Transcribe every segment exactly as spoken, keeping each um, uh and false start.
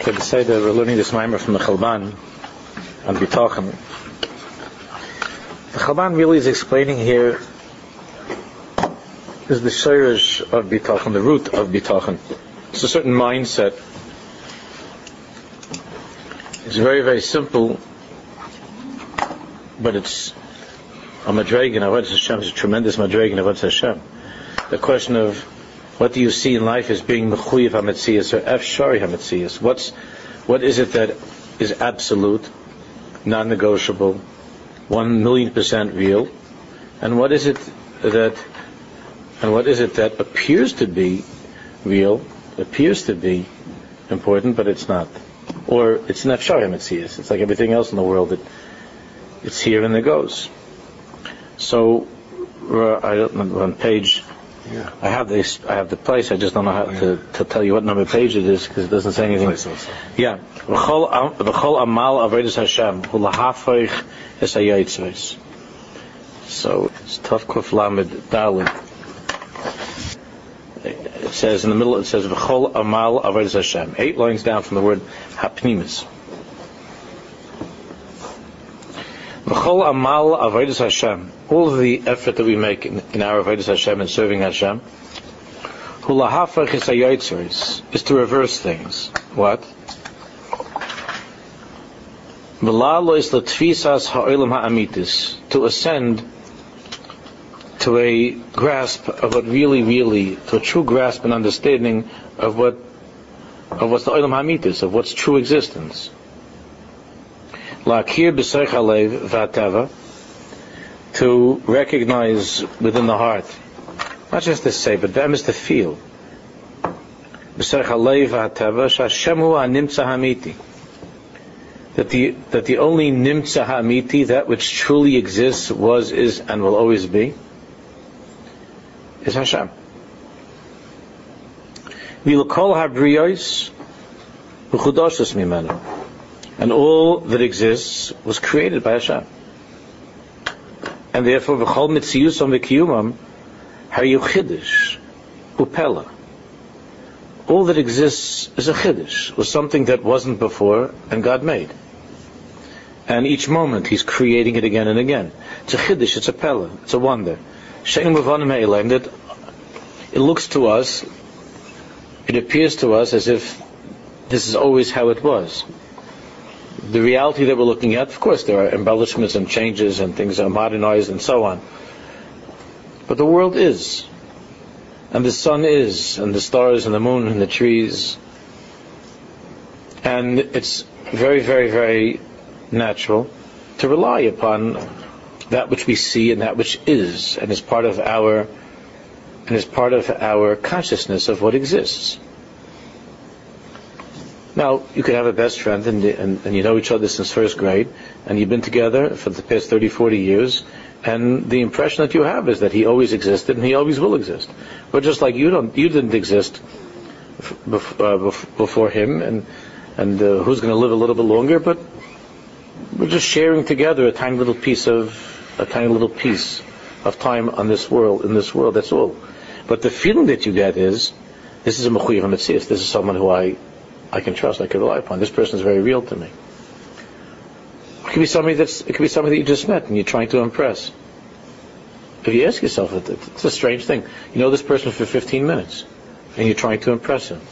Okay, to say that we're learning this mimer from the Chalban on Bitachon. The Chalban really is explaining here is the shirish of Bitachon, the root of Bitachon. It's a certain mindset. It's very, very simple, but it's a madregan. Avodas Hashem is a tremendous madregan. Avodas Hashem. The question of what do you see in life as being mechuyev hametzias or efshari hametzias? What's what is it that is absolute, non-negotiable, one million percent real, and what is it that and what is it that appears to be real, appears to be important, but it's not, or it's an efshari hametzias. It's like everything else in the world that it's here and there goes. So uh, I don't know, on page. Yeah. I have this. I have the place. I just don't know how yeah. to, to tell you what number page it is because it doesn't say anything. Yeah. V'chol amal avodas Hashem hu lahafrich es hayitzros. So it's Tav Kuf Lamed Daled. It says in the middle. It says v'chol amal avodas Hashem. Eight lines down from the word hapnimis. V'chol amal avodas Hashem. All of the effort that we make in, in our avodas Hashem and serving Hashem, hu lahafrich es hayitzros, is to reverse things. What? V'la'alo is l'tfisas ha'olam ha'amitis, to ascend to a grasp of what really, really, to a true grasp and understanding of what, of what's the olam ha'amitis, of what's true existence. La'akir b'seich halev v'ateva, to recognize within the heart, not just to say, but them is to feel. That the that the only nimtza ha'amiti, that which truly exists, was, is, and will always be, is Hashem. And all that exists was created by Hashem. And therefore, v'chol mitziyusam v'kiyumam hayu chiddush upela. All that exists is a chiddush, was something that wasn't before, and God made. And each moment, He's creating it again and again. It's a chiddush, it's a pella, it's a wonder. She'enu mevanim me'elam, that it looks to us, it appears to us as if this is always how it was. The reality that we're looking at, of course, there are embellishments and changes and things are modernized and so on. But the world is. And the sun is, and the stars and the moon and the trees. And it's very, very, very natural to rely upon that which we see and that which is, and is part of our, and is part of our consciousness of what exists. Now, you could have a best friend and, and, and you know each other since first grade, and you've been together for the past thirty, forty years, and the impression that you have is that he always existed and he always will exist. But just like you don't, you didn't exist before, uh, before him, and, and uh, who's going to live a little bit longer, but we're just sharing together a tiny little piece of, a tiny little piece of time on this world, in this world, that's all. But the feeling that you get is, this is a mechuyev hametzias, this is someone who I I can trust, I can rely upon. This person is very real to me. It could be somebody that's, it could be somebody that you just met and you're trying to impress. If you ask yourself, it's a strange thing. You know this person for fifteen minutes and you're trying to impress him.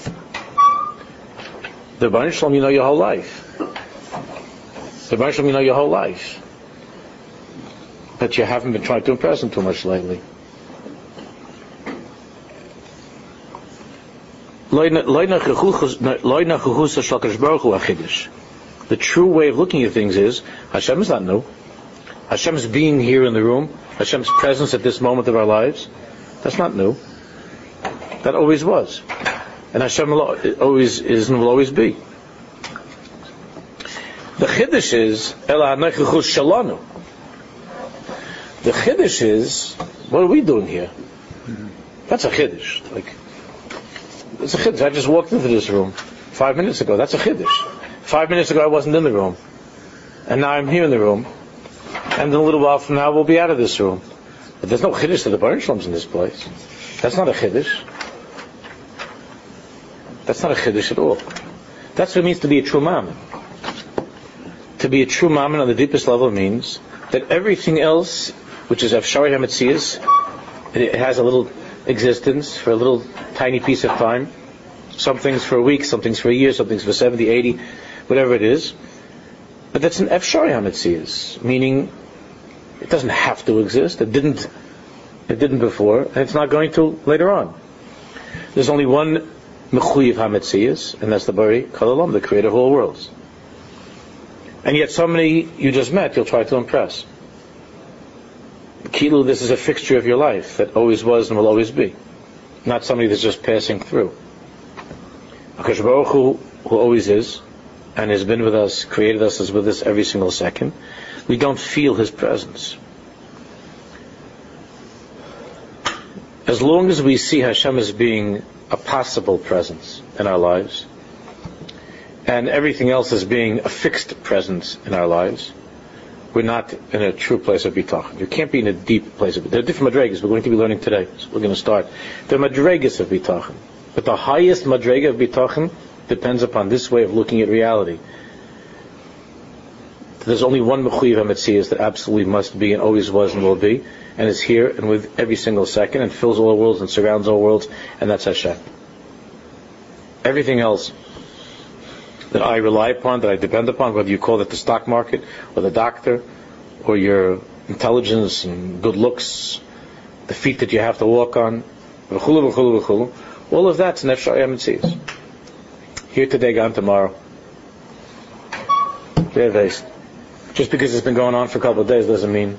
The Rebbeinu Shalom, you know your whole life. The Rebbeinu Shalom, you know your whole life. But you haven't been trying to impress him too much lately. The true way of looking at things is Hashem is not new. Hashem's being here in the room, Hashem's presence at this moment of our lives, that's not new. That always was. And Hashem always is and will always be. The chiddush is Ela Hanechuchus Shalanu. The chiddush is, what are we doing here? That's a chiddush. Like, it's a chiddush. I just walked into this room five minutes ago. That's a chiddush. Five minutes ago I wasn't in the room. And now I'm here in the room. And in a little while from now we'll be out of this room. But there's no chiddush to the Rebbeinu Shalom's in this place. That's not a chiddush. That's not a chiddush at all. That's what it means to be a true mammon. To be a true mammon on the deepest level means that everything else, which is Afshari HaMetzias, it has a little existence for a little tiny piece of time. Some things for a week, some things for a year, some things for seventy, eighty, whatever it is. But that's an Afshari HaMetzias, meaning it doesn't have to exist. It didn't. It didn't before, and it's not going to later on. There's only one Mechuyev HaMetzias, and that's the Bari Kol Olam, the creator of all worlds. And yet somebody you just met, you'll try to impress. Kilu, this is a fixture of your life that always was and will always be. Not somebody that's just passing through. HaKadosh Baruch Hu, who always is, and has been with us, created us, is with us every single second. We don't feel His presence. As long as we see Hashem as being a possible presence in our lives, and everything else as being a fixed presence in our lives, we're not in a true place of bitachon. You can't be in a deep place of bitachon. There are different madregas we're going to be learning today. So we're going to start. There are madregas of bitachon. But the highest madrega of bitachon depends upon this way of looking at reality. There's only one Mechuyev HaMetzias that absolutely must be and always was and will be, and is here and with every single second and fills all worlds and surrounds all worlds, and that's Hashem. Everything else that I rely upon, that I depend upon, whether you call it the stock market or the doctor or your intelligence and good looks, the feet that you have to walk on, v'chulu, v'chulu, v'chulu, all of that's Nefesh HaMetzias. Here today, gone tomorrow. They're based. Just because it's been going on for a couple of days doesn't mean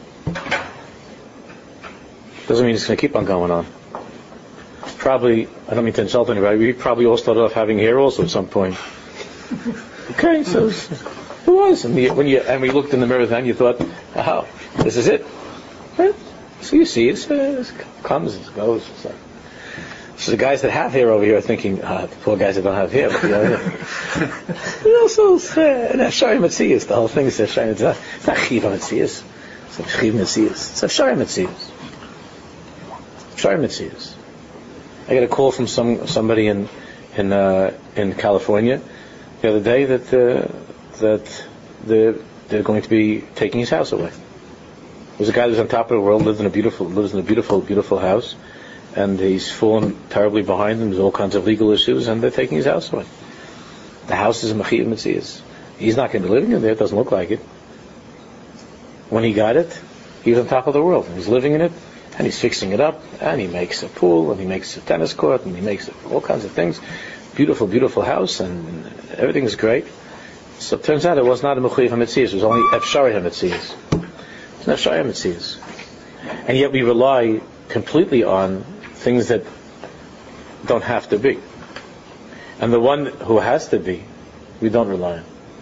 doesn't mean it's going to keep on going on. Probably, I don't mean to insult anybody, we probably all started off having hair also at some point. Okay, so it was. And, the, when you, and we looked in the mirror then, you thought, oh, this is it. Right? So you see, it's, uh, it comes, it goes. So. So the guys that have hair over here are thinking, ah, the poor guys that don't have hair. But, you know, also, it's Afshari HaMetzias. The whole thing is Afshari HaMetzias. It's not Chiv HaMetzias. It's Chiv HaMetzias. It's Afshari HaMetzias. Afshari HaMetzias. I got a call from some somebody in in uh, in California the other day that uh, that they're, they're going to be taking his house away. There's a guy who's on top of the world, lives in a beautiful lives in a beautiful beautiful house. And he's fallen terribly behind them. There's all kinds of legal issues, and they're taking his house away. The house is a Mechuyev HaMetzias. He's not going to be living in there. It doesn't look like it. When he got it, he was on top of the world. He's living in it, and he's fixing it up, and he makes a pool, and he makes a tennis court, and he makes all kinds of things. Beautiful, beautiful house, and everything is great. So it turns out it was not a Mechuyev HaMetzias. It was only Afshari HaMetzias. It's an Afshari HaMetzias. And yet we rely completely on things that don't have to be. And the one who has to be, we don't rely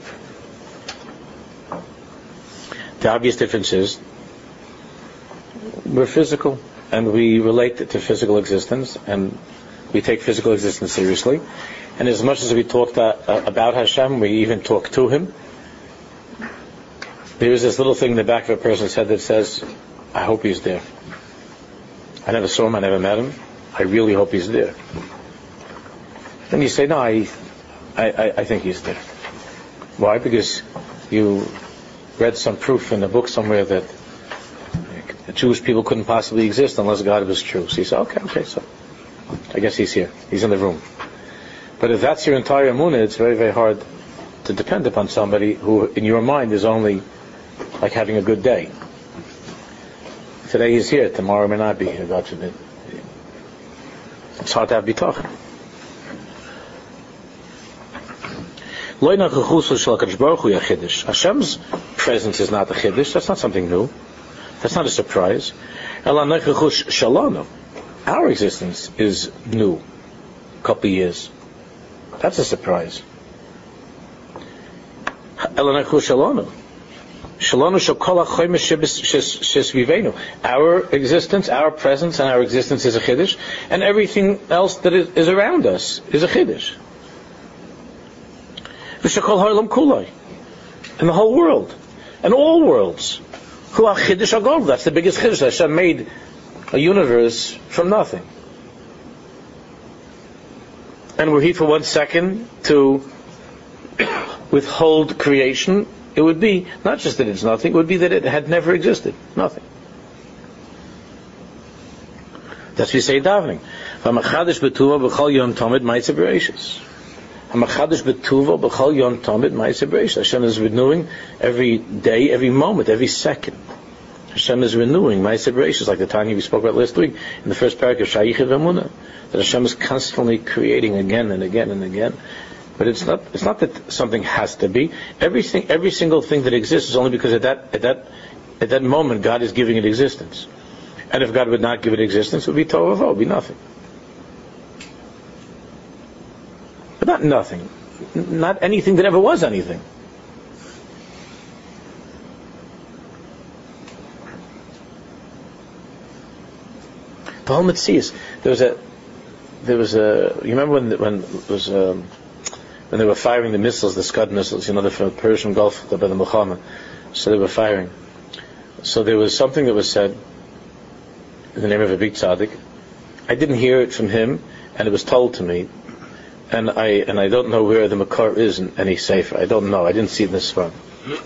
on. The obvious difference is we're physical and we relate to physical existence and we take physical existence seriously. And as much as we talk uh, about Hashem, we even talk to Him. There is this little thing in the back of a person's head that says, I hope He's there. I never saw Him, I never met Him. I really hope He's there. Then you say, no, I, I, I think He's there. Why? Because you read some proof in a book somewhere that Jewish people couldn't possibly exist unless God was true. So you say, okay, okay, so I guess He's here. He's in the room. But if that's your entire emunah, it's very, very hard to depend upon somebody who, in your mind, is only like having a good day. Today He's here, tomorrow may not be here, God forbid. It's hard to have bitachon. Hashem's presence is not a chiddush. That's not something new. That's not a surprise. Our existence is new. A couple of years. That's a surprise. Our existence, our presence, and our existence is a chiddush, and everything else that is, is around us is a chiddush. And the whole world, and all worlds, who are chiddush agol. That's the biggest chiddush. Hashem made a universe from nothing, and we're here for one second to withhold creation, it would be not just that it's nothing, it would be that it had never existed. Nothing. That's what we say davening. Hamachadish betuva b'chol yom tomid ma'aseh bereishis. Hamachadish betuva b'chol yom tomid ma'aseh bereishis. Hashem is renewing every day, every moment, every second. Hashem is renewing ma'aseh bereishis, like the Tanya we spoke about last week in the first paragraph, Shayichah v'emunah, that Hashem is constantly creating again and again and again. But it's not. It's not that something has to be. Everything, every single thing that exists is only because at that, at that, at that moment, God is giving it existence. And if God would not give it existence, it would be tohu vavohu, it would be nothing. But not nothing. Not anything that ever was anything. The whole Metzius. There was a. There was a. You remember when when it was. Um, When they were firing the missiles, the Scud missiles, you know, the from the Persian Gulf, by the Muhammad. So they were firing. So there was something that was said in the name of a big tzaddik. I didn't hear it from him, and it was told to me. And I and I don't know where the Makar is in any sefer. I don't know. I didn't see it in this one.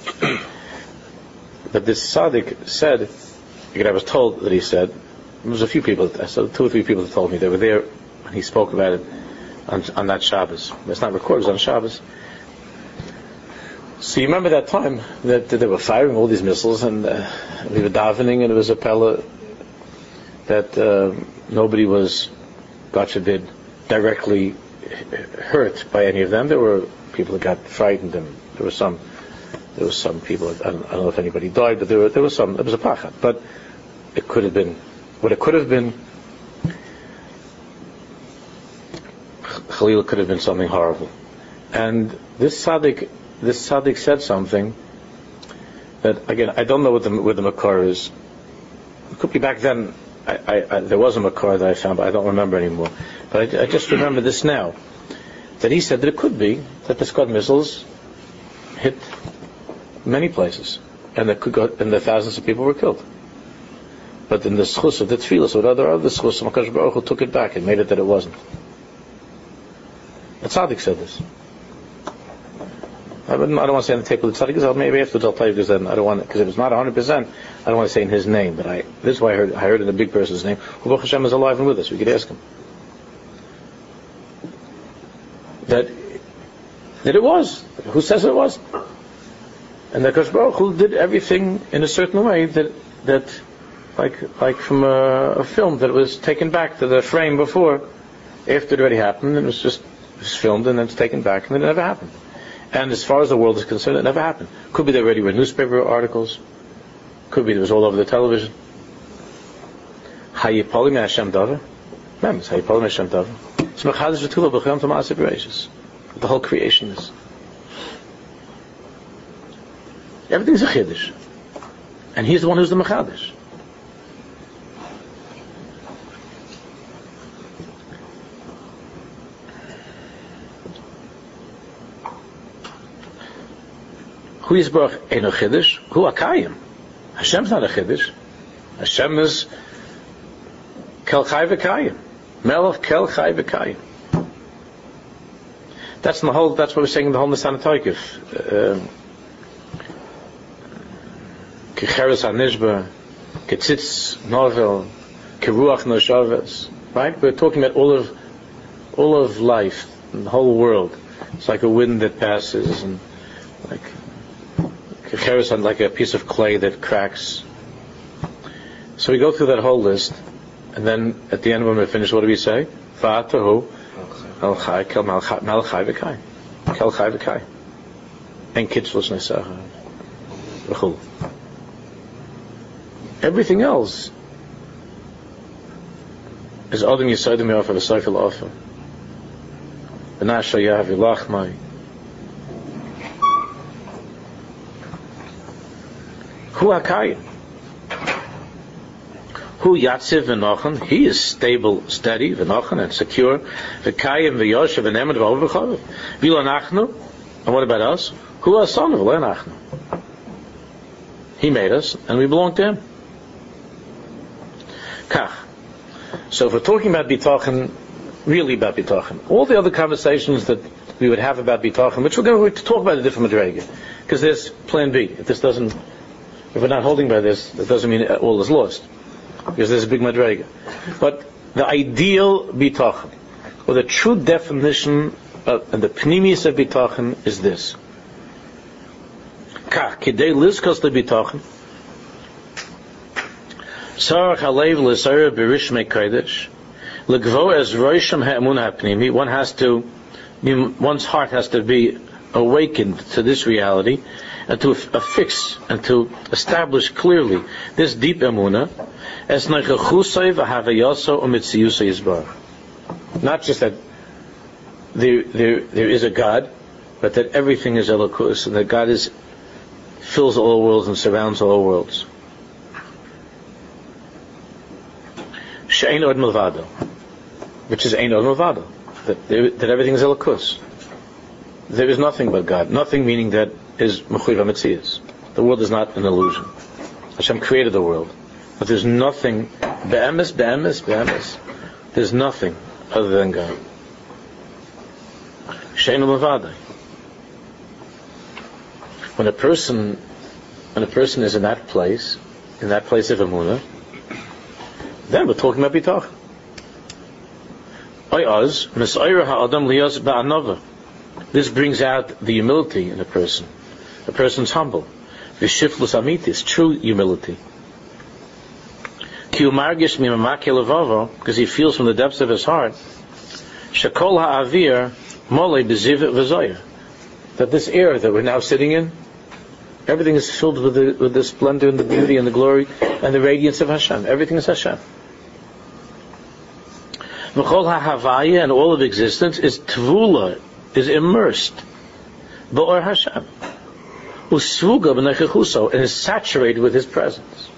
But this tzaddik said, again, I was told that he said, there was a few people, so two or three people that told me, they were there when he spoke about it. On, on that Shabbos. It's not recorded, it was on Shabbos. So you remember that time that, that they were firing all these missiles, and uh, we were davening, and it was a pella that uh, nobody was, God forbid, directly hurt by any of them. There were people that got frightened, and there were some there was some people, I don't, I don't know if anybody died, but there were there was some, it was a pachat. But it could have been, what it could have been, Khalil, could have been something horrible. And this tzaddik, this tzaddik said something that, again, I don't know what the, what the makar is. It could be back then, I, I, I, there was a makar that I found, but I don't remember anymore. But I, I just remember this now, that he said that it could be that the Scud missiles hit many places, and that could go, and the thousands of people were killed. But in the schus of the tefillah, or other other schus, HaKadosh Baruch Hu took it back and made it that it wasn't. The tzaddik said this. I don't, I don't want to say on the tape of the tzaddik, maybe after I'll tell you, because then I don't want, because if it's not one hundred percent, I don't want to say in his name, but I, this is why I heard, I heard in a big person's name, who Baruch Hashem is alive and with us, we could ask him. That, that it was. Who says it was? And that Kadosh Baruch Hu did everything in a certain way that, that, like, like from a, a film that was taken back to the frame before, after it already happened, and it was just, it was filmed and then it's taken back, and then it never happened. And as far as the world is concerned, it never happened. Could be there already were newspaper articles. Could be it was all over the television. Hayipolim Hashem Dava. Remember, it's Hayipolim Hashem Dava. It's Mechadish V'Tuva B'Chayam T'Ma'aseh B'Reishis. The whole creation is. Everything's a Chiddush. And he's the one who's the Mechadish. Who is Baruch Eino Chiddush? Who Akayim? Hashem's not a Chiddush. Hashem is Kel Chai V'Kayim. Melech Kel Chai V'Kayim. That's the whole. That's what we're saying in the whole Nisan Toikif. Kecheres HaNishba, Ketzitz Novel, Keruach Noshaves. Right? We're talking about all of all of life, the whole world. It's like a wind that passes, and like. Kecheres on like a piece of clay that cracks. So we go through that whole list, and then at the end when we finish, what do we say? Va'atahu al chai kel mal chai v'kai, kel chai v'kai, and kitzvos nesacha v'chul. Everything else is Adam Yisodim Yofa v'Soifel Ofa v'Nasha Yav Yilachmai. Hu Hakayim. Hu Yatziv v'Nochen. He is stable, steady, v'Nochen, and secure. V'Kayim v'Yoshev v'Nemed v'Ov v'Chav. V'Lo Nachnu. And what about us? Hu Ason v'Lo Nachnu. He made us, and we belong to Him. Kach. So if we're talking about Bitochen really about bitachon. All the other conversations that we would have about bitachon, which we're going to talk about a different madrega, because there's plan B. If this doesn't, if we're not holding by this, that doesn't mean all is lost, because there's a big madrega. But the ideal bitachon, or the true definition of, and the pnimius of bitachon is this: Kach kidei lizkos lebitachon, sarach halev l'sayir b'rishmei kodesh, l'gvo as roisham ha'emunah ha'pnimi. One has to, one's heart has to be awakened to this reality, and to affix and to establish clearly this deep emunah, as nechachusay v'havayaso u'mitziyusay yizbarach. Not just that there, there, there is a God, but that everything is elokus, and that God is fills all worlds and surrounds all worlds. She'ein od milvado, which is ein od milvado, that there, that everything is elokus. There is nothing but God. Nothing meaning that is mechuyev hametzias. The world is not an illusion. Hashem created the world, but there's nothing be'emes, be'emes, be'emes. There's nothing other than God. She'ein od milvado. When a person, when a person is in that place, in that place of emunah, then we're talking about bitachon. Oyaz misayir ha'adam liyos ba'anova. This brings out the humility in a person. A person's humble. V'shiflus amitis, true humility. Ki umargish mimamake levavo, because he feels from the depths of his heart, shekol ha'avir mole b'ziv v'zoyer, that this air that we're now sitting in, everything is filled with the, with the splendor and the beauty and the glory and the radiance of Hashem. Everything is Hashem. V'chol ha'havaya, and all of existence is tvula, is immersed ba'or Hashem, usvuga b'nechechuso, and is saturated with His presence.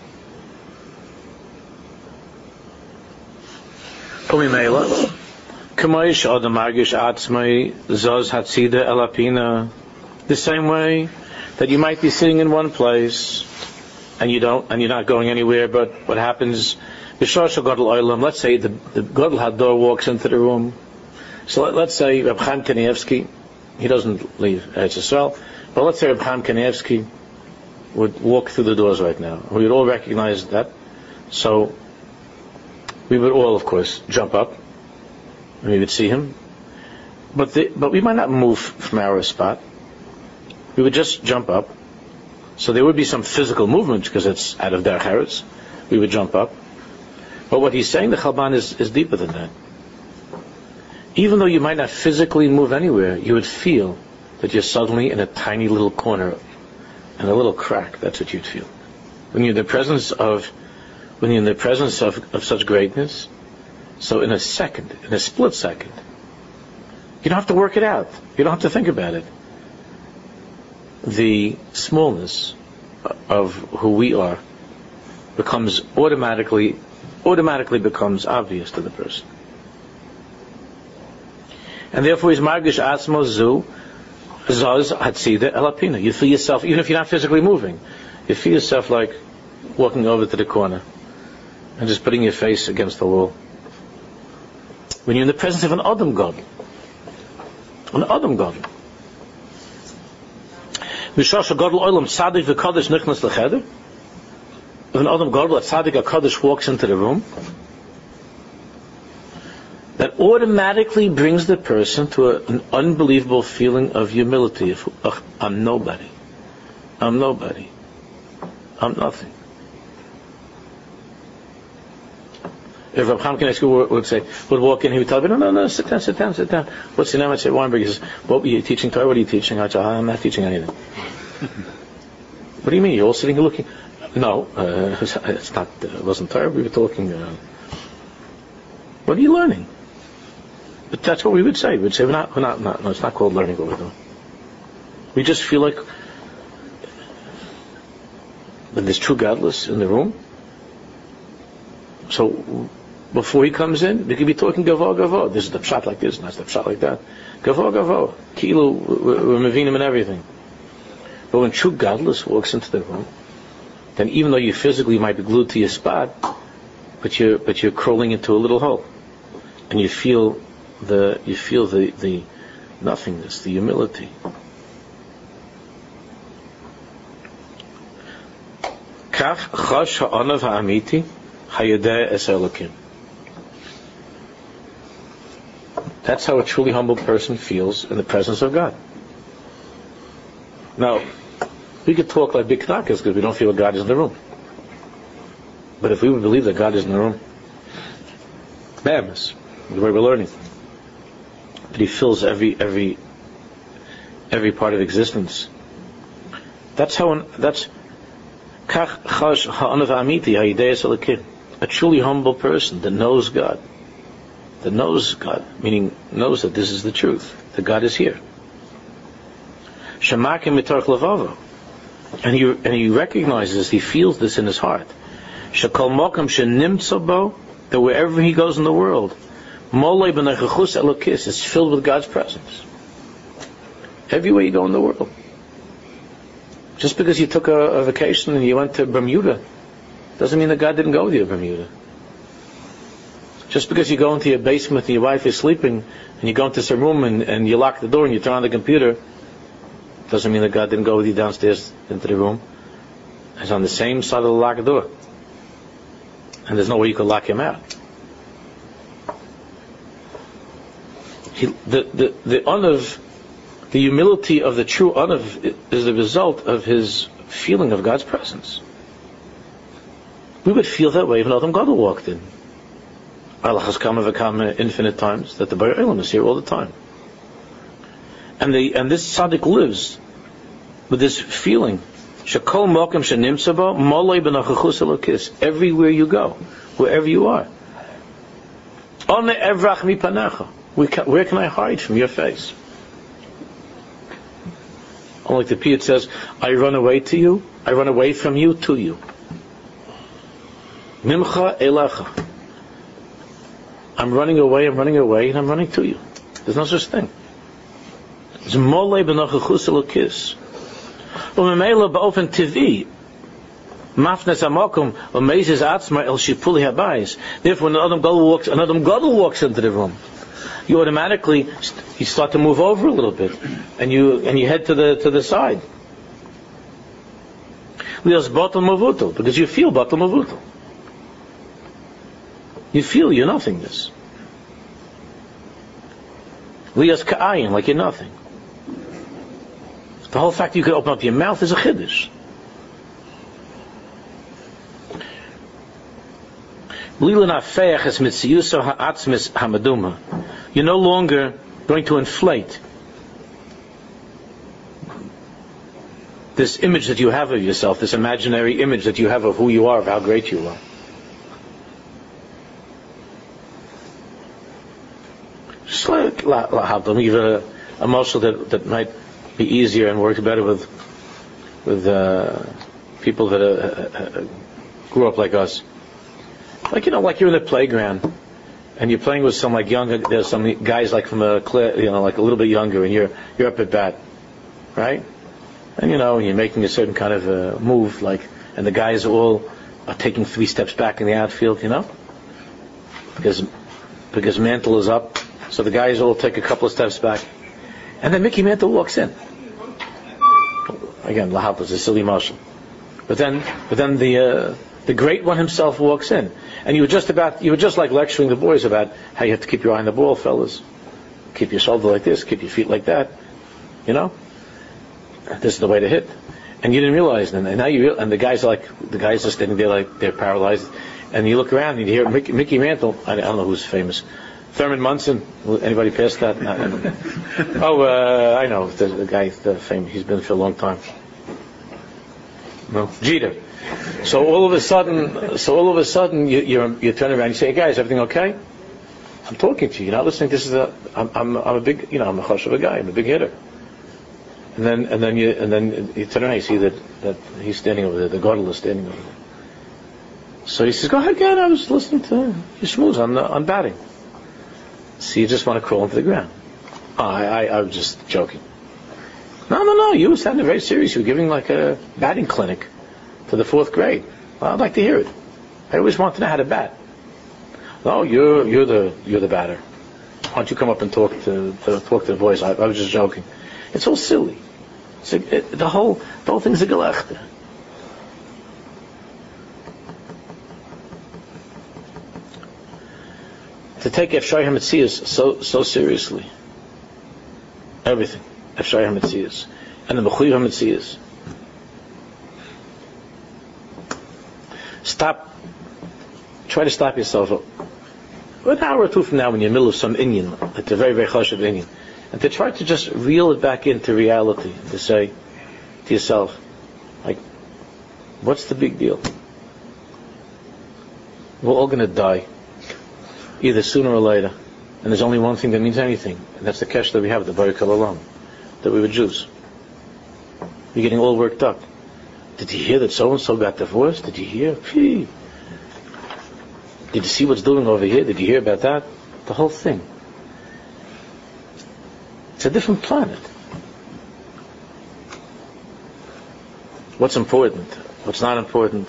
Umimela, k'moish adam margish atzmai zos hatzida elapina. The same way that you might be sitting in one place and you don't, and you're not going anywhere. But what happens? B'shosha gadol olam. Let's say the, the gadol hador walks into the room. So let, let's say Reb Chaim Kanievsky, he doesn't leave Eretz Yisrael, but let's say Reb Chaim Kanievsky would walk through the doors right now. We would all recognize that. So we would all, of course, jump up and we would see him. But the, but we might not move from our spot. We would just jump up. So there would be some physical movement because it's out of Derech Eretz. We would jump up. But what he's saying, the Chalban, is, is deeper than that. Even though you might not physically move anywhere, you would feel that you're suddenly in a tiny little corner, in a little crack. That's what you'd feel. When you're in the presence of, when you're in the presence of, of such greatness, so in a second, in a split second, you don't have to work it out. You don't have to think about it. The smallness of who we are becomes automatically, automatically becomes obvious to the person. And therefore, he's margish atzmo zu zaz hatzida elapina. You feel yourself, even if you're not physically moving, you feel yourself like walking over to the corner and just putting your face against the wall. When you're in the presence of an Adam God, an Adam God. Mishasha Gadol Olam Tzadik v'Kadosh Nichnas L'Cheder. If an Adam Gadol, a Tzadik, a Kadosh walks into the room, that automatically brings the person to a, an unbelievable feeling of humility. If, oh, I'm nobody. I'm nobody. I'm nothing. If Reb Chaim Kanievsky would say, would walk in, he would tell me, no, no, no, sit down, sit down, sit down. What's your name? I'd say, Weinberg. He says, what were you teaching Torah? What are you teaching? I'd say, I'm not teaching anything. What do you mean? You're all sitting here looking? No, uh, it's not, uh, it wasn't Torah. We were talking, uh, what are you learning? But that's what we would say. We'd say, we're not, we're not, not, no, it's not called learning what we're doing. We just feel like when there's true godless in the room. So before he comes in, we could be talking gavo gavo. This is the pshat like this, and that's the pshat like that. Gavo gavo. Kilo, we're mevinim and everything. But when true godless walks into the room, then even though you physically might be glued to your spot, but you're but you're crawling into a little hole, and you feel the you feel the the nothingness, the humility. Kach chash ha'anav ha'amiti hayodeh es Elokim. That's how a truly humble person feels in the presence of God. Now, we could talk like big knackers because we don't feel God is in the room. But if we would believe that God is in the room, madness, the way we're learning, that He fills every every every part of existence. That's how. That's kach chash ha'anav ha'amiti hayodeh es Elokim. A truly humble person that knows God, that knows God, meaning knows that this is the truth, that God is here. Shamakim mitarch levavo, and he and he recognizes, he feels this in his heart. Shekol mokem shenimtza bo, that wherever he goes in the world, molei b'nechachus elokis, is filled with God's presence. Everywhere you go in the world. Just because you took a, a vacation and you went to Bermuda, doesn't mean that God didn't go with you to Bermuda. Just because you go into your basement and your wife is sleeping, and you go into some room and, and you lock the door and you turn on the computer, doesn't mean that God didn't go with you downstairs into the room. He's on the same side of the locked door. And there's no way you could lock him out. He, the the the unav, the humility of the true unav is the result of his feeling of God's presence. We would feel that way if Adam Gadol walked in. Allah has come and come infinite times that the Bari Olam is here all the time. And the and this tzaddik lives with this feeling. Shekol mokem shenimtza bo molei b'nachachus elokis. Everywhere you go, wherever you are. One evrach mipanecha. Where can I hide from your face? Like the Piyut says, I run away to you, I run away from you to you. Mimcha elecha. I'm running away, I'm running away, and I'm running to you. There's no such thing. It's molei b'nachachus elokis. Umemela ba'ofen tivi, mafnes hamakom amazes atzma el shipuli habayis. Therefore, when Adam Gadol walks, an Adam Gadol walks into the room, you automatically you start to move over a little bit, and you and you head to the to the side. Lias batal mavuto, because you feel batal mavuto. You feel your nothingness. Lias ka'ayin, like you're nothing. The whole fact you could open up your mouth is a chiddush. You're no longer going to inflate this image that you have of yourself, this imaginary image that you have of who you are, of how great you are. Just like, let me give a, a muscle that, that might be easier and work better with with uh, people that uh, uh, grew up like us. Like, you know, like you're in the playground and you're playing with some like younger, there's some guys like from a, you know, like a little bit younger, and you're you're up at bat, right? And you know, you're making a certain kind of a move, like, and the guys all are taking three steps back in the outfield, you know, because because Mantle is up, so the guys all take a couple of steps back. And then Mickey Mantle walks in. Again, Lahab is a silly motion. But then, but then the uh, the great one himself walks in, and you were just about, you were just like lecturing the boys about how you have to keep your eye on the ball, fellas. Keep your shoulder like this, keep your feet like that. You know, this is the way to hit. And you didn't realize, and, and now you, and the guys are like, the guys are standing there like they're paralyzed, and you look around and you hear Mickey, Mickey Mantle. I, I don't know who's famous. Thurman Munson. Anybody past that? No, no. Oh, uh, I know the, the guy. The fame. He's been for a long time. No, Jeter. So all of a sudden, so all of a sudden, you you, you turn around and you say, hey guys, everything okay? I'm talking to you. You're not listening. This is a. I'm I'm, I'm a big. You know, I'm a chush of a guy. I'm a big hitter. And then and then you and then you turn around. You see that that he's standing over there. The Gadol is standing over there. So he says, go ahead, again. I was listening to you schmooze on the, on batting. So you just want to crawl into the ground. Oh, I, I, I was just joking. No, no, no. You were sounding very serious. You were giving like a batting clinic to the fourth grade. Well, I'd like to hear it. I always want to know how to bat. No, you're you're the you're the batter. why don't you come up and talk to, to talk to the boys? I, I was just joking. It's all silly. It's a, it, the whole the whole thing's a gelechte. To take Efshai HaMetzias so so seriously. Everything. Efshai HaMetzias. And the Mechuyev HaMetzias. Stop. Try to stop yourself up. An hour or two from now when you're in the middle of some inyan, like a very, very chashuv inyan, and to try to just reel it back into reality, to say to yourself, like, what's the big deal? We're all going to die, either sooner or later, and there's only one thing that means anything, and that's the kesh that we have, the Baruch Olam, that we were Jews. You're getting all worked up. Did you hear that so-and-so got divorced? Did you hear? Phew. Did you see what's doing over here? Did you hear about that? The whole thing. It's a different planet. What's important? What's not important?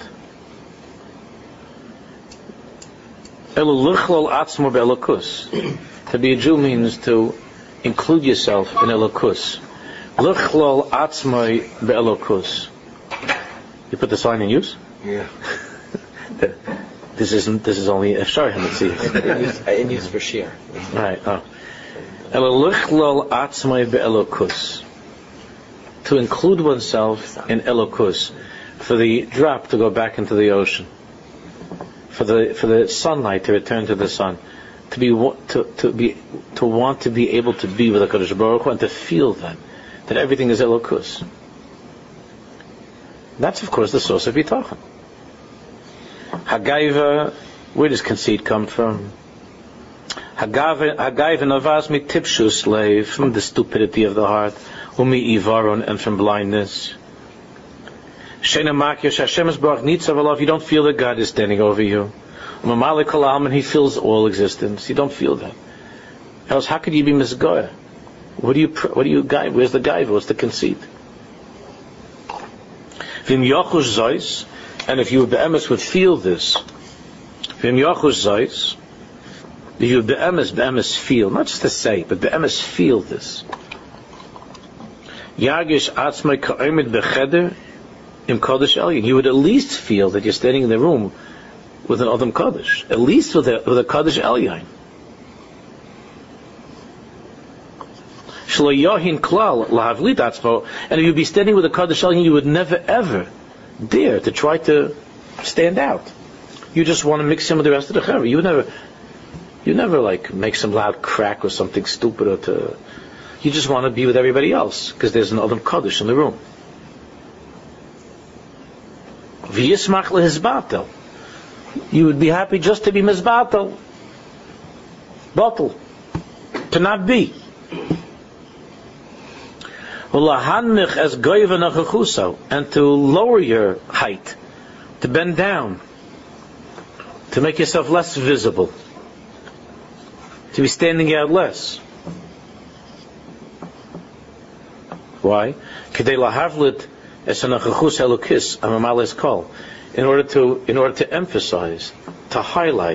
To be a Jew means to include yourself in Elokus. L'chlol atzmai be'elokus. You put the sign in use? Yeah. This isn't. This is only Efshai HaMetzias. In use for sheer. Right. Oh. L'chlol atzmai be'elokus. To include oneself in Elokus, for the drop to go back into the ocean, for the for the sunlight to return to the sun, to be to to be to want to be able to be with HaKadosh Baruch Hu and to feel that that everything is Elokus. That's of course the source of bitachon. Hagaiva, where does conceit come from? Hagaiva navas mi tipshus slave, from the stupidity of the heart, umi ivaron, and from blindness. Shena makir Hashem is baruch nitzav alav. You don't feel that God is standing over you. Mamalik olam, and He fills all existence. You don't feel that. Else, how could you be misgoya? What do you? What do you guide? Where's the guide? What's the conceit? Vim yochush zois, and if you be'emes would feel this, vim yochush zois, if you be'emes be'emes feel, not just to say, but be'emes feel this. Yagish atzmai ka'omed becheder im kodesh elyon. You would at least feel that you're standing in the room with an Adam Kodesh, at least with a with a Kodesh Elyon. Shlo yohin klal lahavlit atzmo, and if you'd be standing with a Kodesh Elyon, you would never ever dare to try to stand out. You just want to mix in with the rest of the chaver. You would never, you never like make some loud crack or something stupid, or to. You just want to be with everybody else because there's an Adam Kodesh in the room. V'yismach lehizbatel. You would be happy just to be mizbatel, bottle, to not be. As and to lower your height, to bend down, to make yourself less visible, to be standing out less. Why? In order to, in order to emphasize, to highlight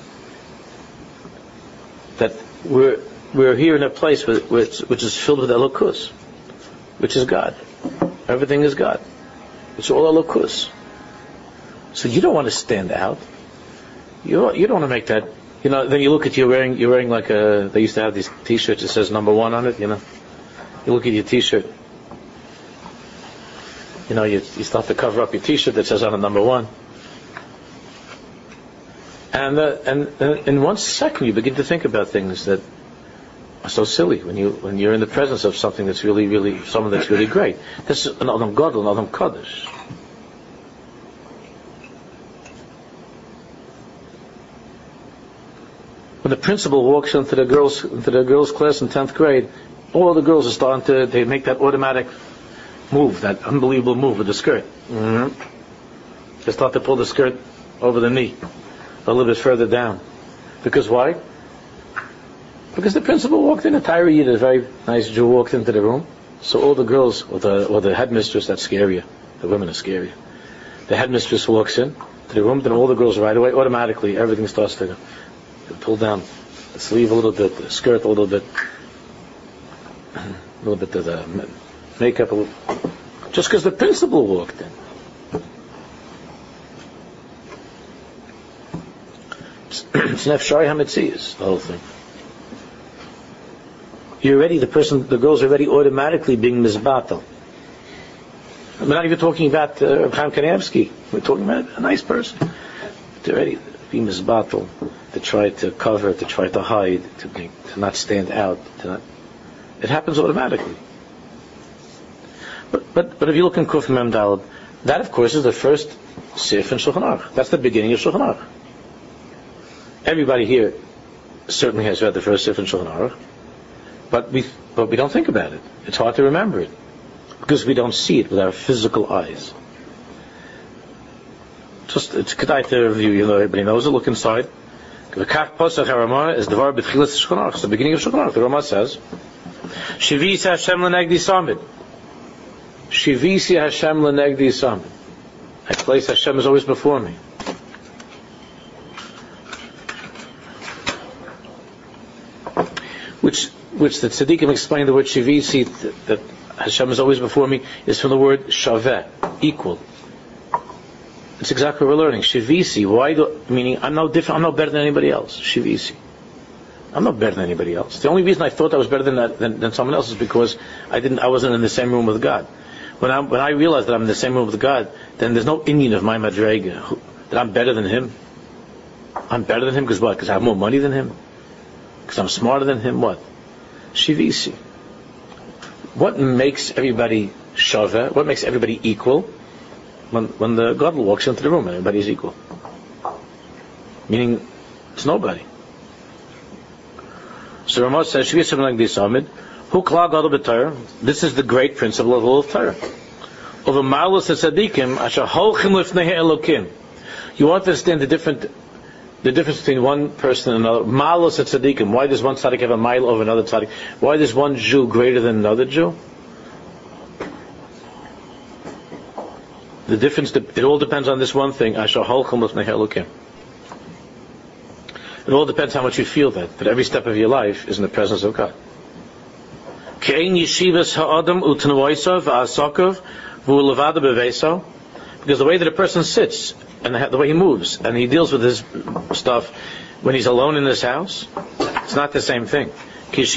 that we're we're here in a place which, which is filled with Elokus, which is God. Everything is God. It's all Elokus. So you don't want to stand out. You don't, you don't want to make that. You know. Then you look at you wearing you're wearing like a. They used to have these T-shirts that says number one on it. You know. You look at your T-shirt. You know, you, you start to cover up your T-shirt that says on it number one, and uh, and uh, in one second you begin to think about things that are so silly when you when you're in the presence of something that's really really someone that's really great. This is an Adam Gadol, an Adam Kodesh. When the principal walks into the girls into the girls' class in tenth grade, all the girls are starting to they make that automatic move, that unbelievable move with the skirt. Mm-hmm. They start to pull the skirt over the knee, a little bit further down. Because why? Because the principal walked in, a Tyra Yid, a very nice Jew, walked into the room. So all the girls, or the, or the headmistress, that's scarier. The women are scarier. The headmistress walks in to the room, then all the girls right away, automatically, everything starts to, to pull down. the sleeve a little bit, the skirt a little bit, a little bit of the makeup, a little, just because the principal walked in. It's nefshari hametzias, the whole thing. You're already, the person, the girl's already automatically being mizbatel. We're not even talking about uh, Chaim Kanievsky. We're talking about a nice person. They're already being mizbatel, to try to cover, to try to hide, to, be, to not stand out. To not, it happens automatically. But but but if you look in Kuf Mem Daled, that of course is the first sif in Shulchan Aruch. That's the beginning of Shulchan Aruch. Everybody here certainly has read the first sif in Shulchan Aruch, but we but we don't think about it. It's hard to remember it because we don't see it with our physical eyes. Just it's kedai to review. You know, everybody knows it. Look inside. The Kach Posach HaRamah is Devar B'tchilas Shulchan Aruch. It's the beginning of Shulchan Aruch. The Ramah says, "Shivisi Hashem l'negdi samid." Shivisi Hashem l'negdi samid. I place Hashem is always before me. Which, which the tzaddikim explain the word shivisi, that Hashem is always before me, is from the word shaveh, equal. It's exactly what we're learning. Shivisi, why do, meaning I'm no different, I'm no better than anybody else. Shivisi. I'm not better than anybody else. The only reason I thought I was better than that, than, than someone else is because I didn't, I wasn't in the same room with God. When I when I realize that I'm in the same room with God, then there's no Indian of my madrega that I'm better than him. I'm better than him because what? Because I have more money than him? Because I'm smarter than him? What? Shivisi. What makes everybody shaveh? What makes everybody equal? When when the God walks into the room and everybody's equal. Meaning, it's nobody. So Ramah says, Shivisi like this Amid. This is the great principle of all of Torah. Over Ma'alos HaTzadikim, Asher Holchim Lifnei Elokim. You want to understand the different, the difference between one person and another. Ma'alos HaTzadikim. Why does one tzaddik have a mile over another tzaddik? Why is one Jew greater than another Jew? The difference, it all depends on this one thing. Asher Holchim Lifnei Elokim. It all depends how much you feel that. But every step of your life is in the presence of God. Because the way that a person sits and the way he moves and he deals with his stuff when he's alone in his house, it's not the same thing. It's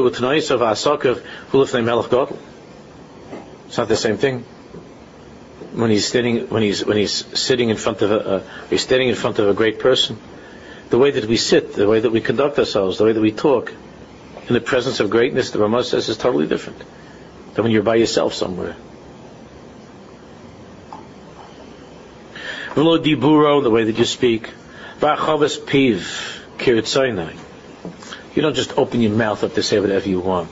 not the same thing. When he's sitting, when he's when he's sitting in front of a, uh, he's standing in front of a great person. The way that we sit, the way that we conduct ourselves, the way that we talk, in the presence of greatness, the Ramah says, is totally different than when you're by yourself somewhere. V'lo diburo, the way that you speak. V'achavas piv, kiritzaynai. You don't just open your mouth up to say whatever you want.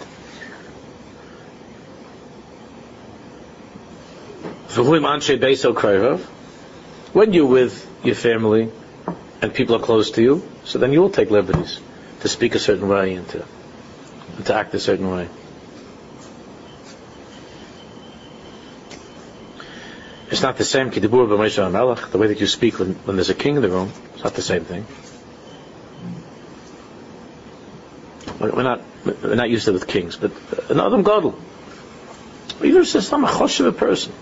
V'huim anshe beiso krairav. When you're with your family and people are close to you, so then you will take liberties to speak a certain way and to to act a certain way. It's not the same, the way that you speak when, when there's a king in the room, it's not the same thing. We're not we're not used to it with kings, but an Adam Gadol. Even says I'm a chosh of a person.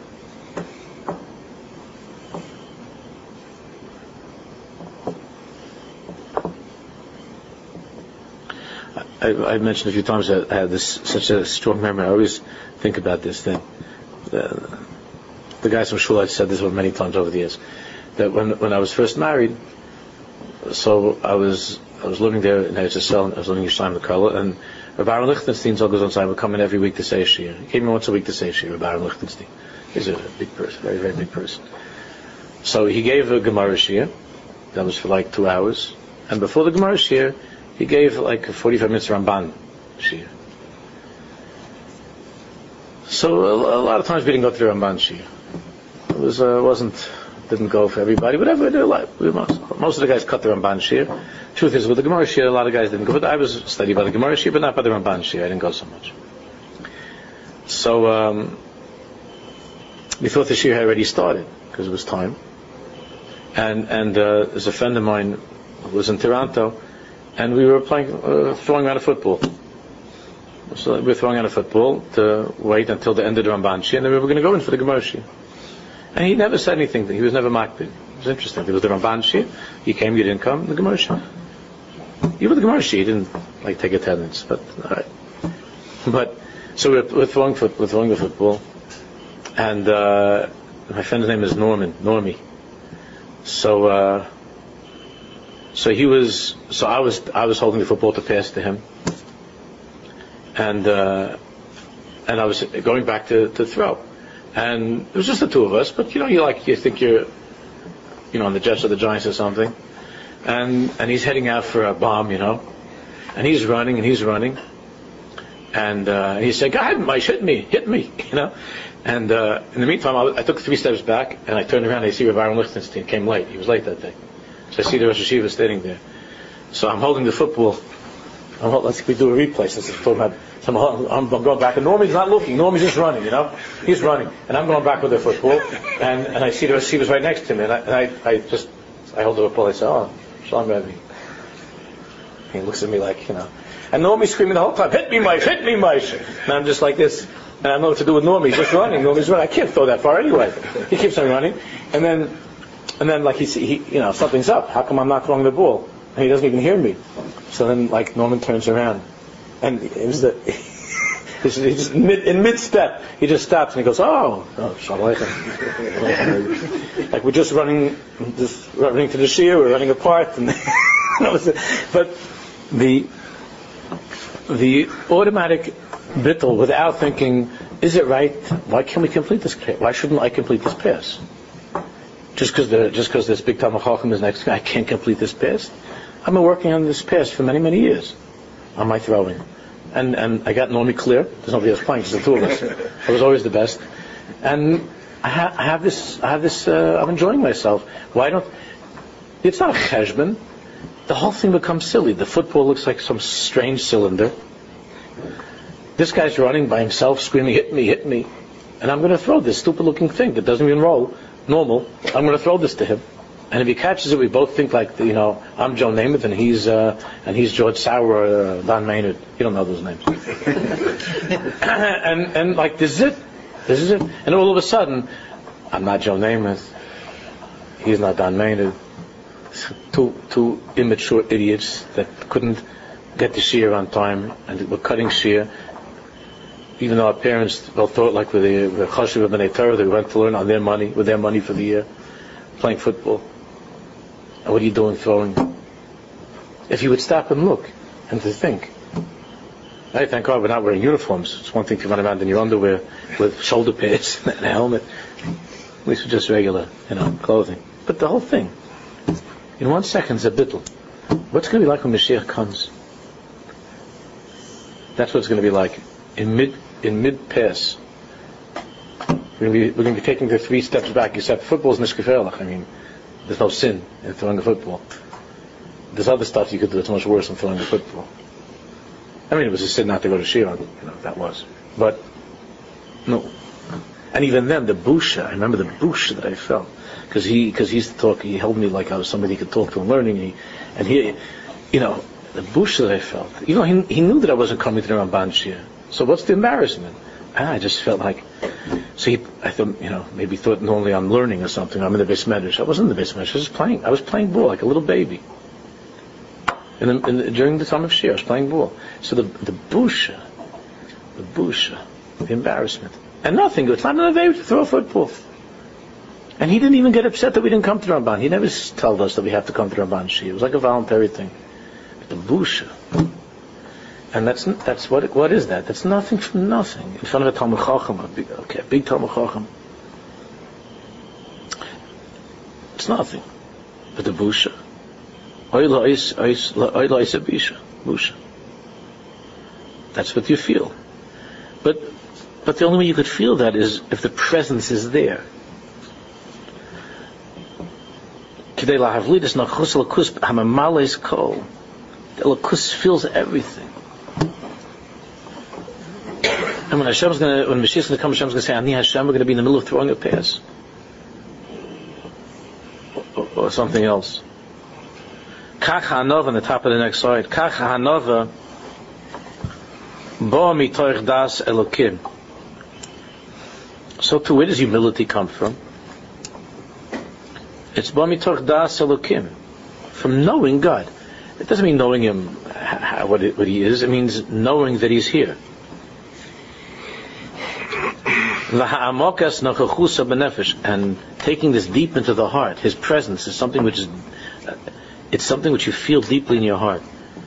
I, I've mentioned a few times that I have this such a strong memory. I always think about this thing. The, the guys from Shul, I've said this one many times over the years. That when when I was first married, so I was I was living there in Eretz Yisrael, I was living in Yerushalayim Lekala, and Rabbi Aaron Lichtenstein, Zolgaz Onsai, would come in every week to say Shir. He came in once a week to say Shir, Rabbi Aaron Lichtenstein. He's a big person, very, very big person. So he gave a Gemara Shir, that was for like two hours, and before the Gemara Shir, he gave like forty-five minutes Ramban Shir. So a, a lot of times we didn't go to the Ramban Shir. It was uh, wasn't didn't go for everybody. Whatever, like, most, most of the guys cut the Ramban Shir. Truth is, with the Gemara Shir, a lot of guys didn't go. But I was studied by the Gemara Shir, but not by the Ramban Shir. I didn't go so much. So um, we thought the Shir had already started because it was time. And and uh, there's a friend of mine who was in Toronto. and we were playing, uh, throwing out a football. So we were throwing out a football to wait until the end of the Ramban Shir, and then we were going to go in for the Gemara Shir. And he never said anything. He was never makbid. It was interesting. There was the Ramban Shir. You came, you didn't come. The Gemara Shir. You were the Gemara Shir. You didn't like take attendance, but all right. But so we're, we're throwing foot, we're throwing the football, and uh, my friend's name is Norman, Normie. So, uh, so he was, so I was, I was holding the football to pass to him, and uh, and I was going back to, to throw, and it was just the two of us. But you know, you like, you think you're, you know, on the Jets of the Giants or something, and and he's heading out for a bomb, you know, and he's running and he's running. And uh, he said, "Go ahead, Mike, hit me, hit me," you know. And uh, in the meantime, I, I took three steps back, and I turned around, and I see Rav Aaron Lichtenstein came late. He was late that day. So I see the Rosh Hashiva standing there. So I'm holding the football. I'm, let's we do a replay since it's talking about. So I'm, I'm going back, and Normie's not looking. Normie's just running, you know. He's running, and I'm going back with the football, and, and I see the Rosh Hashiva's right next to me, and I, and I, I just I hold the football. I say, "Oh, Shalom Rebbe." He looks at me like, you know. And Normie's screaming the whole time, "Hit me, Mike! Hit me, Mike!" And I'm just like this. And I don't know what to do with Normie. He's just running. Normie's running. I can't throw that far anyway. He keeps on running. And then, and then like he's, he, you know, something's up. How come I'm not throwing the ball? And he doesn't even hear me. So then, like, Norman turns around. And it was the, he just, mid, in mid-step, he just stops and he goes, "Oh, oh, Shalom Aleichem." Like we're just running, just running to the Shir, we're running apart. And but the, the automatic bittul without thinking, is it right? Why can't we complete this pass? Why shouldn't I complete this pass? Just because just because this big Talmud Chacham is next to me, I can't complete this pass? I've been working on this pass for many, many years on my throwing. And and I got Normie clear. There's nobody else playing, just the two of us. I was always the best. And I, ha- I have this, I have this, uh, I'm enjoying myself. Why don't, it's not a cheshbon. The whole thing becomes silly. The football looks like some strange cylinder. This guy's running by himself, screaming, "Hit me, hit me." And I'm going to throw this stupid-looking thing that doesn't even roll, normal. I'm going to throw this to him. And if he catches it, we both think like, you know, I'm Joe Namath and he's uh, and he's George Sauer or uh, Don Maynard. You don't know those names. and and like, this is it. This is it. And all of a sudden, I'm not Joe Namath. He's not Don Maynard. Two two immature idiots that couldn't get the shear on time and were cutting shear. Even though our parents well thought like with the the Chashuv of B'nai Torah, they went to learn on their money with their money for the year, playing football. And what are you doing throwing? If you would stop and look and to think. I thank God we're not wearing uniforms. It's one thing to run around in your underwear with shoulder pads and a helmet. At least just regular, you know, clothing. But the whole thing. In one second, a bittul. What's going to be like when Mashiach comes? That's what it's going to be like. In mid, in mid pass, we're going to be, we're going to be taking the three steps back. Except football's nishkefelach. I mean, there's no sin in throwing a football. There's other stuff you could do that's much worse than throwing a football. I mean, it was a sin not to go to Shir, you know, that was. But, no. And even then, the busha, I remember the busha that I felt. Because he, because he used to talk, he held me like I was somebody he could talk to and learning. And he, and he, you know, the busha that I felt. You know, he, he knew that I wasn't coming to the Ramban Shir. So what's the embarrassment? And I just felt like, so he, I thought, you know, maybe thought normally I'm learning or something. I'm in the Beis Medrash. I wasn't in the Beis Medrash. I was playing. I was playing ball like a little baby. In the, in the, during the time of Shir, I was playing ball. So the the busha, the busha, the embarrassment, and nothing. It's not another day to throw a football. And he didn't even get upset that we didn't come to Ramban. He never told us that we have to come to Ramban Shir. It was like a voluntary thing. But the busha. And that's that's what what is that? That's nothing from nothing. In front of a Talmud Chacham, a big, okay, a big Talmud Chacham. It's nothing. But the busha. Busha. That's what you feel. But but the only way you could feel that is if the presence is there. The Elokus feels everything. And when Hashem's going to, when Mashiach's going to come, Hashem's going to say, "Ani Hashem," we're going to be in the middle of throwing a pass, or, or, or something else. Kach ha'anova, on the top of the next slide. Kach ha'anova bo mitoich das elokim. So too, where does humility come from? It's bo mitoich das elokim, from knowing God. It doesn't mean knowing Him, how, what, it, what He is. It means knowing that He's here. And taking this deep into the heart. His presence is something which is, it's something which you feel deeply in your heart.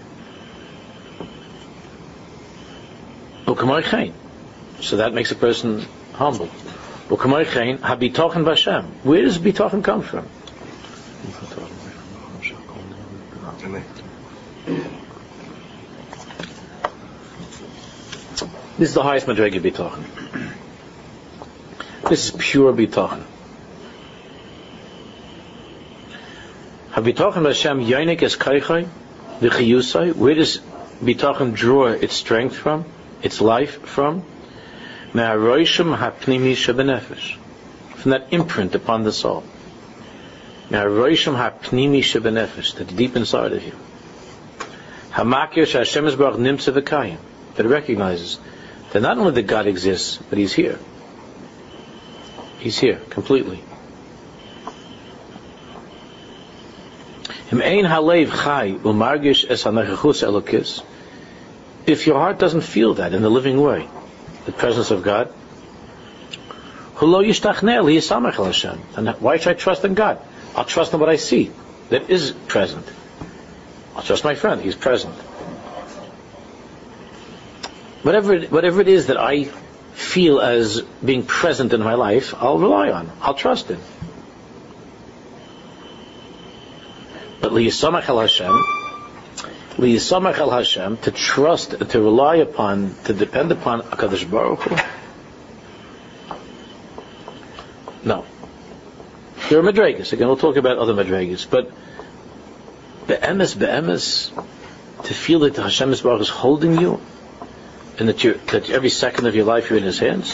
So that makes a person humble. Where does bitochen come from? This is the highest madrega bitochen. This is pure bitochen. Habitochen b'Hashem yonik es kaichai v'chiyusai. Where does bitochen draw its strength from, its life from? Me'aroishim ha'pnimi shebenefesh, from that imprint upon the soul. Me'aroishim ha'pnimi shebenefesh, that's deep inside of you. Hamakir she'Hashem yisbarach nimtza v'kayim, that recognizes that not only that God exists, but He's here. He's here, completely. If your heart doesn't feel that in the living way, the presence of God, then why should I trust in God? I'll trust in what I see that is present. I'll trust my friend, he's present. Whatever it, whatever it is that I feel as being present in my life, I'll rely on, I'll trust Him. But liyisamach el Hashem, liyisamach el Hashem, to trust, to rely upon, to depend upon HaKadosh Baruch Hu. No. There are madregas. Again, we'll talk about other madregas. But be'emes, be'emes, to feel that Hashem Baruch is holding you, and that, you're, that every second of your life you're in His hands.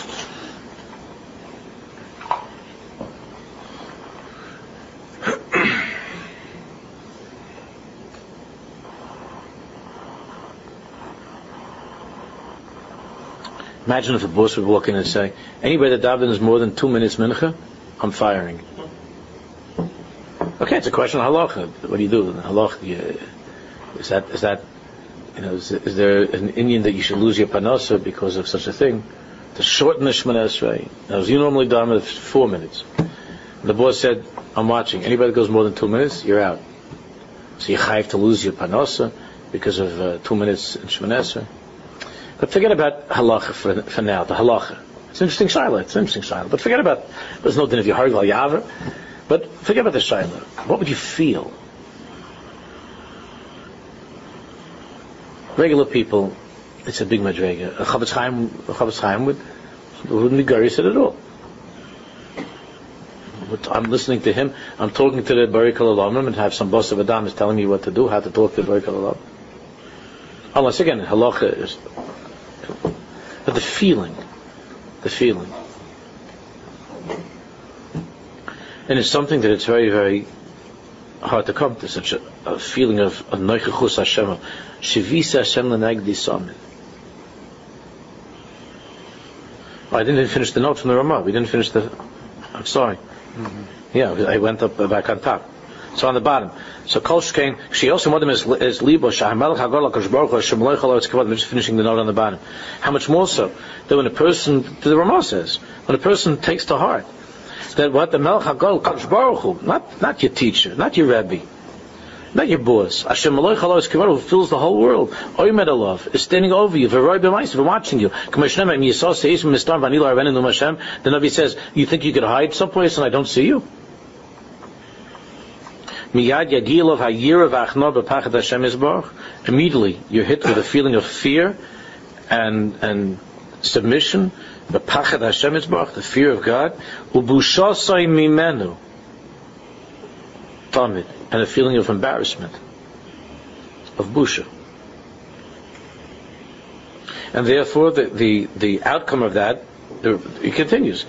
Imagine if a boss would walk in and say, anybody that daven is more than two minutes mincha, I'm firing. Okay, it's a question of halacha. What do you do? Halacha, you, is that, is that, you know, is, is there an Indian that you should lose your panasa because of such a thing? To shorten the Shemana Esrei. Now, as you normally daven it's four minutes. The boss said, I'm watching. Anybody that goes more than two minutes, you're out. So you have to lose your panasa because of uh, two minutes in Shemana Esrei. But forget about halacha for, for now, the halacha. It's an interesting shaila, it's an interesting shaila. But forget about, there's no din if you hargal yaver. But forget about the shaila. What would you feel? Regular people, it's a big madrega. A Chavetz Chaim, a Chavetz Chaim would, wouldn't be garish at all. I'm listening to him, I'm talking to the Baruch Olamim and have some boss of Adam is telling me what to do, how to talk to the Baruch Olamim. Unless again, halacha is, but the feeling, the feeling. And it's something that it's very, very hard to come to, such a, a feeling of a noichachus Hashem, shivisa Hashem l'negdi samin. I didn't finish the note from the Ramah. We didn't finish the, I'm sorry. Mm-hmm. Yeah, I went up uh, back on top. So on the bottom. So Kol Shkein, she also modim is is libo shahamelech hagol hakadosh baruch hu Hashem lo yichol eretz kavod. I'm just finishing the note on the bottom. How much more so that when a person, the Ramah says, when a person takes to heart that what the Melech hagol hakadosh baruch hu, not not your teacher, not your Rebbe, not your boss, Hashem lo yichol eretz kavod, who fills the whole world, Oymed Alav, is standing over you, v'roi b'mais, watching you. The Navi says, you think you could hide someplace and I don't see you? Immediately you're hit with a feeling of fear and and submission, the pachad Hashem Yisbarach, the fear of God, ubushasai mimenu, tamid, and a feeling of embarrassment, of busha. And therefore the, the, the outcome of that It continues.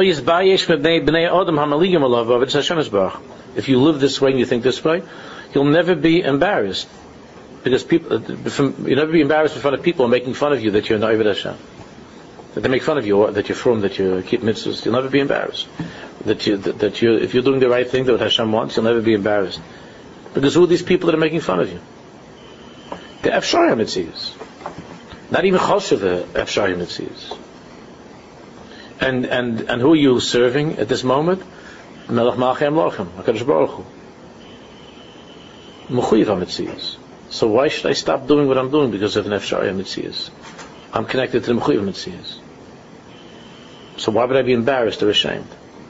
If you live this way and you think this way, you'll never be embarrassed. Because people, you'll never be embarrassed in front of people making fun of you that you're not Eved Hashem. That they make fun of you, or that you're from, that you keep mitzvahs. You'll never be embarrassed. That you, that, that you, if you're doing the right thing, that what Hashem wants, you'll never be embarrassed. Because who are these people that are making fun of you? The Efshar HaMetzias. Not even Choshev the Efshar HaMetzias. And, and, and who are you serving at this moment? Melech Malchei Amlochem, HaKadosh Baruch Hu. Mechuyev HaMetzias. So why should I stop doing what I'm doing because of an Efshar HaMetzias? I'm connected to the Mechuyev HaMetzias. So why would I be embarrassed or ashamed?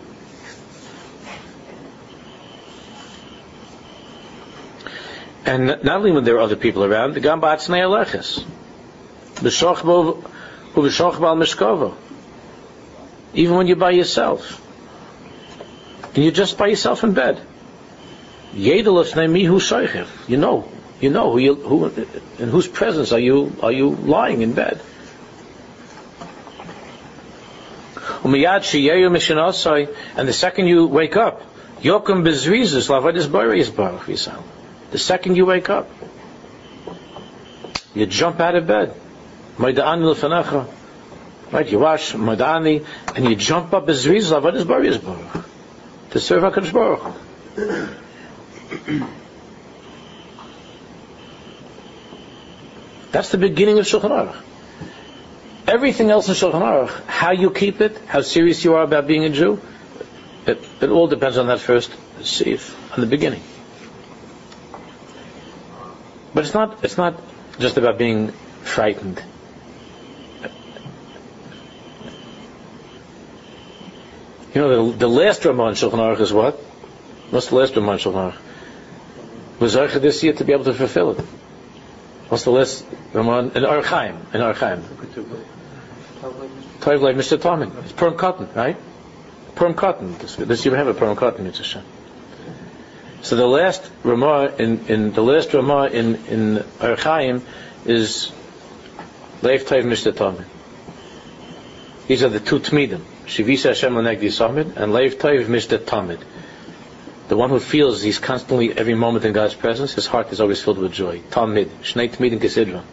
And not only when there are other people around, the Gam Ba'atznei Aleches. B'shoch b'al mishkova. Even when you're by yourself. And you're just by yourself in bed. You know, you know who you, who, in whose presence are you are you lying in bed. And the second you wake up, the second you wake up, you jump out of bed. Right, you wash Madani, and you jump up as Rizal to serve HaKadosh Baruch Hu. That's the beginning of Shulchan Aruch. Everything else in Shulchan Aruch, how you keep it, how serious you are about being a Jew, it, it all depends on that first seif, on the beginning. But it's not it's not just about being frightened. You know, the, the last Ramah in Shulchan Aruch is what? What's the last Ramah in Shulchan Aruch? Was Zarcha this year to be able to fulfill it? What's the last Ramah in Aruch Chaim? In Aruch Chaim. Toiv like Mister Tommy. It's Purim cotton, right? Purim cotton. This, this year we have a Purim cotton, Mitzvah Shem. So the last Ramah in, in the last Ramah in in Aruch Chaim is Leif Toiv Mister Tommy. These are the two Tmidim. Shivisa Hashem L'negdi Samid and Leiv Toiv Mister Tamid. The one who feels he's constantly, every moment in God's presence, his heart is always filled with joy. Tamid. Shnei Tmidim Kesidra.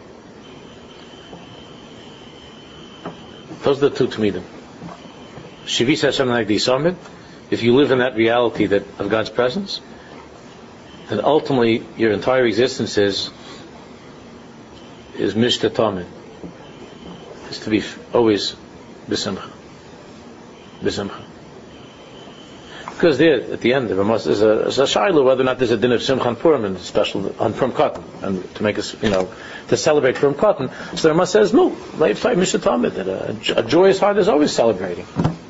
Those are the two Tmidim. Shivisa Hashem L'negdi Samid. If you live in that reality that of God's presence, then ultimately your entire existence is is Mister Tamid. Is to be always B'simcha. B'simcha. Because there, at the end, there is a, a shayla whether or not there's a din of Simcha on Purim and special on Purim Cotton, and to make us, you know, to celebrate Purim Cotton. So the Rama says, no, Leiv Toiv Mishnah Talmud, that a, a joyous heart is always celebrating.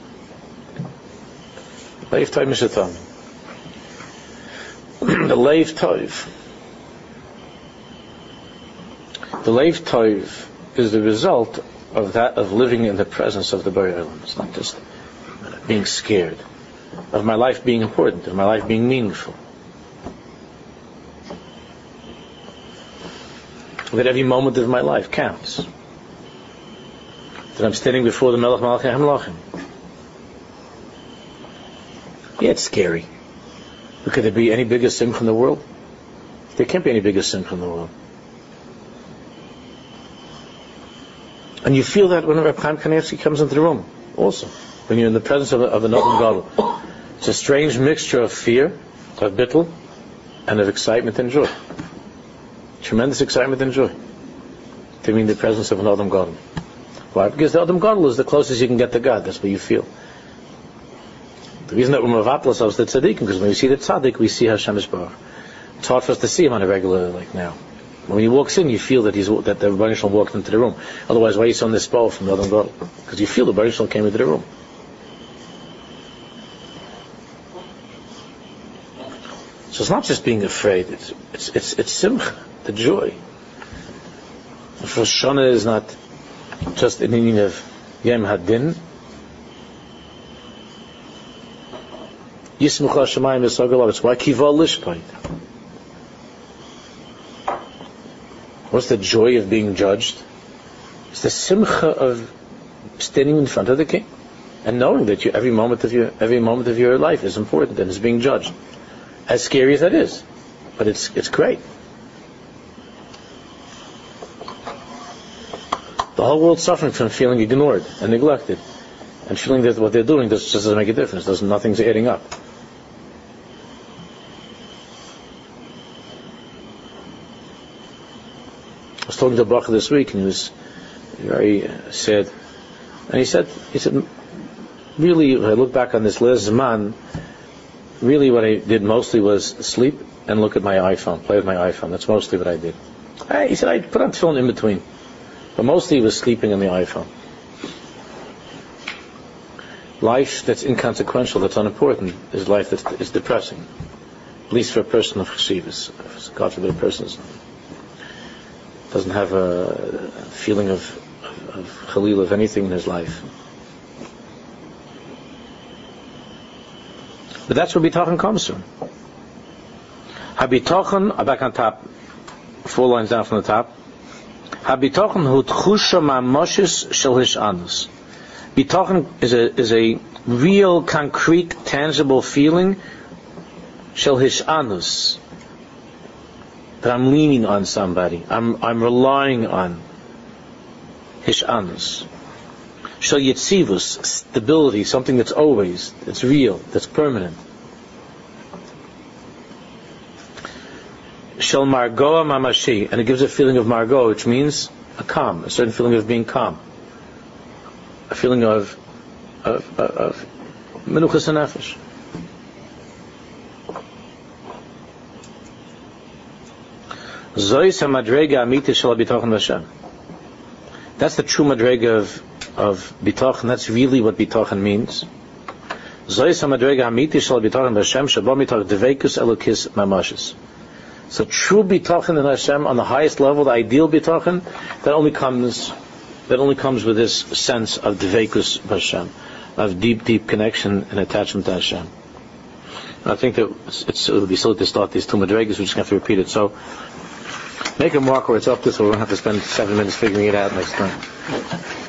Leiv Toiv Mishnah Talmud. The Leiv Toiv. The Leiv Toiv is the result of that, of living in the presence of the Borei Olam. It's not just being scared, of my life being important, of my life being meaningful. That every moment of my life counts. That I'm standing before the Melech Malchei Hamlachim. Yeah, it's scary. But could there be any bigger simcha in the world? There can't be any bigger simcha in the world. And you feel that when Reb Chaim Kanievsky comes into the room, also, when you're in the presence of, a, of an Adam Gadol. It's a strange mixture of fear, of bittul, and of excitement and joy. Tremendous excitement and joy to be in the presence of an Adam Gadol. Why? Because the Adam Gadol is the closest you can get to God. That's what you feel. The reason that we're mevatel ourselves the tzaddikim, because when we see the tzaddik, we see Hashem Yisbarach. It's hard for us to see him on a regular, like now. When he walks in, you feel that he's that the Rebbeinu Shalom walked into the room. Otherwise, why are you so nispal from the Adam Gadol? Because you feel the Rebbeinu Shalom came into the room. So it's not just being afraid; it's it's it's, it's simcha, the joy. Rosh Hashanah is not just an meaning of Yom Hadin. Yismuch Hashemayim Yisrael. It's why Kival Lishpait. What's the joy of being judged? It's the simcha of standing in front of the king and knowing that you, every moment of your every moment of your life is important and is being judged. As scary as that is, but it's it's great. The whole world's suffering from feeling ignored and neglected, and feeling that what they're doing just doesn't make a difference. Doesn't nothing's adding up. I was talking to Bracha this week, and he was very uh, sad. And he said, he said, really, when I look back on this last Zman, really what I did mostly was sleep and look at my iPhone, play with my iPhone. That's mostly what I did. I, he said, I put on tefillin in between. But mostly it was sleeping on the iPhone. Life that's inconsequential, that's unimportant, is life that is depressing. At least for a person of cheshivas. God forbid a person doesn't have a feeling of, of, of chalil of anything in his life. But that's where bitachon comes from. Habitachon, back on top, four lines down from the top. Habitachon hu tchusha ma'moshes shel hishanus. Bitachon is a is a real, concrete, tangible feeling shel hishanus, that I'm leaning on somebody. I'm I'm relying on hishanus. Shel yitzivus, stability, something that's always, that's real, that's permanent. Shel margoa mamashi, and it gives a feeling of margoa, which means a calm, a certain feeling of being calm, a feeling of of of menuchas nefesh. Zois hamadrega amiti shel bitachon v'Hashem. That's the true madrega of of bitachon. That's really what bitachon means. Zois hamadrega amiti shel bitachon v'Hashem sheba mitach deveikus elokis mamashis. So true bitachon in Hashem on the highest level, the ideal bitachon, that only comes that only comes with this sense of deveikus Hashem, of deep, deep connection and attachment to Hashem. And I think that it's, it's, it would be silly to start these two madregas. We just have to repeat it. So make a mark where it's up to, so we don't have to spend seven minutes figuring it out next time.